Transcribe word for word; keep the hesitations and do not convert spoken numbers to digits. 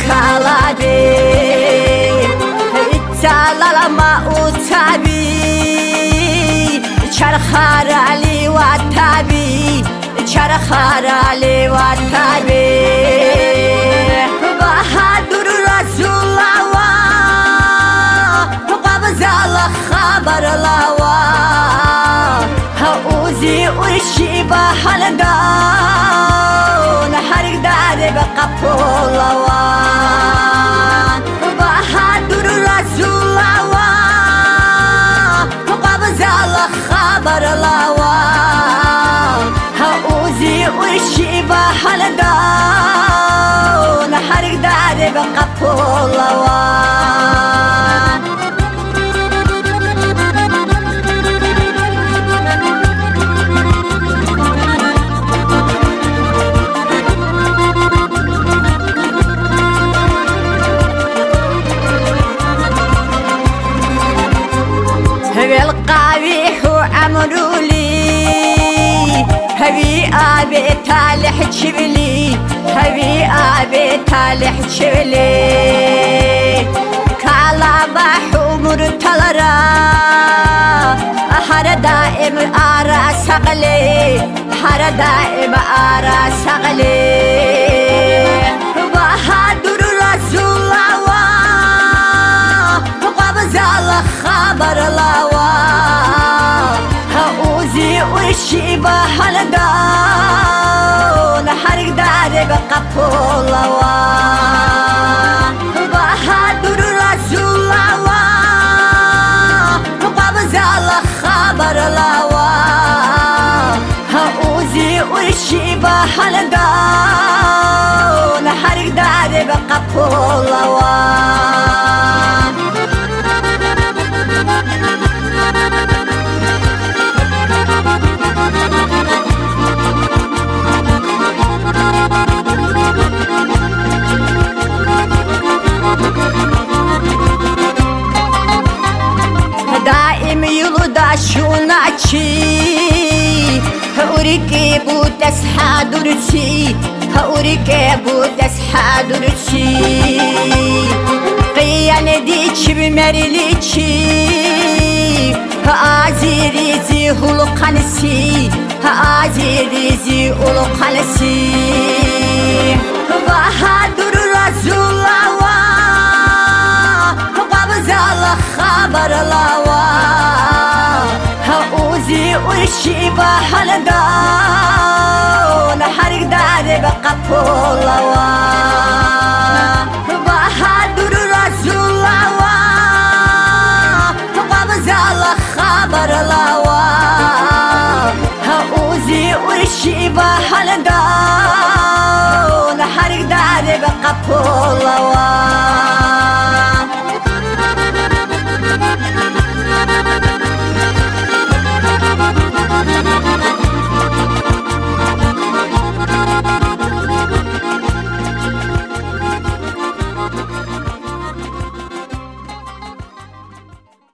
kalabi Italala utabi Charkharali watabi Charkharali watabi Bahadur Rasulullah Qabzal khabar lawa Hauzi urshi bahaldan Harik dare baqapulawa Bahadur Rasulullah Qabzal khabar lawa Hauzi urshi bahaldan Harik dare baqapulawa القابح عمرو لي هبي أبي تالح شبلي هبي أبي تالح شبلي كالا بحمر تلرا حر دائم آرا سقلي حر دائم آرا سقلي بهادر رسول الله قبزال خبر الله وشي بحلدان حرق داري بقبولوا بهادر رسول الله قبزال خبر لوا هؤزي وشي بحلدان حرق داري بقبولوا دائم يلودا شوناتشي هوريكي بودس حادرتي هوريكي بودس حادرتي قيان ديتش بمريليتشي هازيريزي هلقانسي هازيريزي هلقانسي بهادر رسول الله قبزال خبر لوا هؤزي وشي بحلدان حرق داري بقبولوا بهادر رسول الله قبزال خبر لوا هؤزي وشي بحلدان حرق داري بقبولوا